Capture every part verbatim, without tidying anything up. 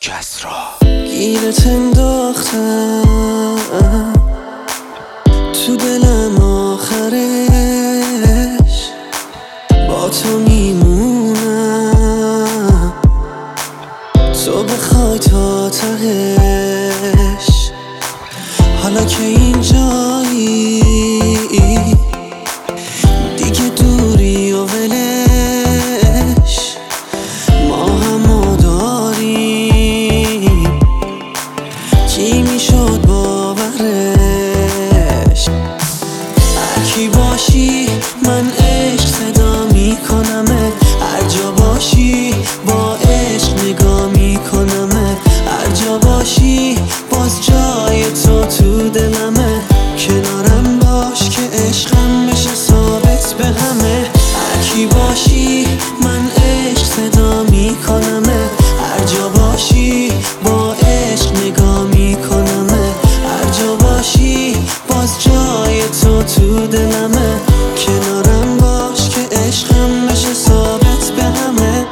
کسرا گیرت انداختم تو دلم آخرش با تو میمونم تو بخوای تا تهش حالا که اینجایی دیگه دوری و ولش ما همو داریم کی میشد باورش هرکی باشی من عشق صدا میکنمت هر جا باشی با عشق نگاه میکنمت هر جا باشی باز جای تو تو دلمه کنارم باش که عشقم بشه ثابت به همه هرکی باشی من عشق صدا میکنمت هر جا باشی با عشق نگاه میکنمت هر جا باشی باز جای تو تو دلمه کنارم باش که عشقم بشه ثابت به همه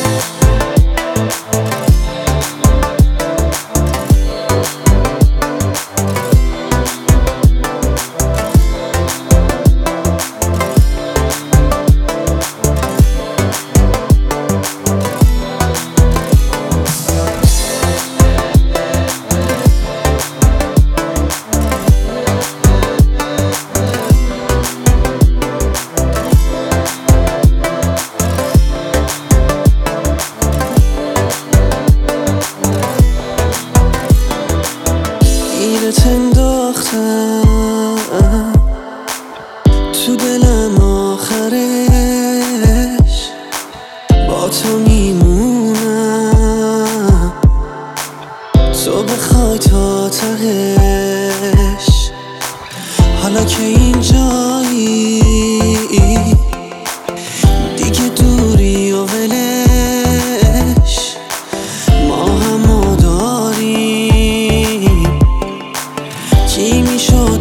گیرت انداختم تو دلم آخرش با تو میمونم تو بخوای تا تهش حالا که اینجایی دیگه دوری و ولش ما همو داریم کی میشد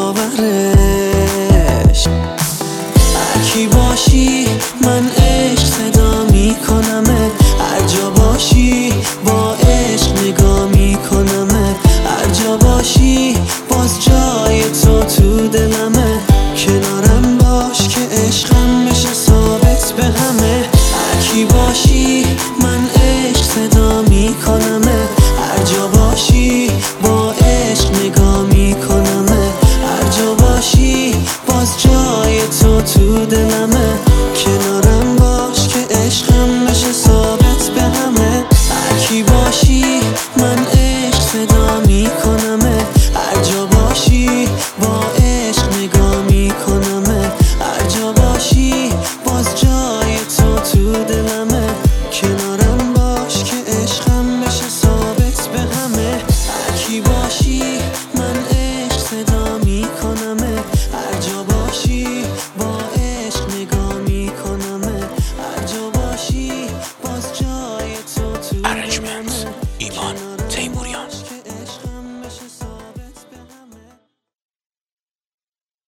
باورش هرکی باشی من عشق صدا میکنمت هر جا باشی با عشق نگاه میکنمت هر جا باشی باز جای تو تو دلمه کنارم باش که عشقم بشه ثابت به همه هرکی باشی من عشق صدا میکنمت هر جا باشی با عشق نگاه میکنمت هر جا باشی باز جای تو تو دلمه کنارم باش که عشقم بشه ثابت به همه هرکی باشی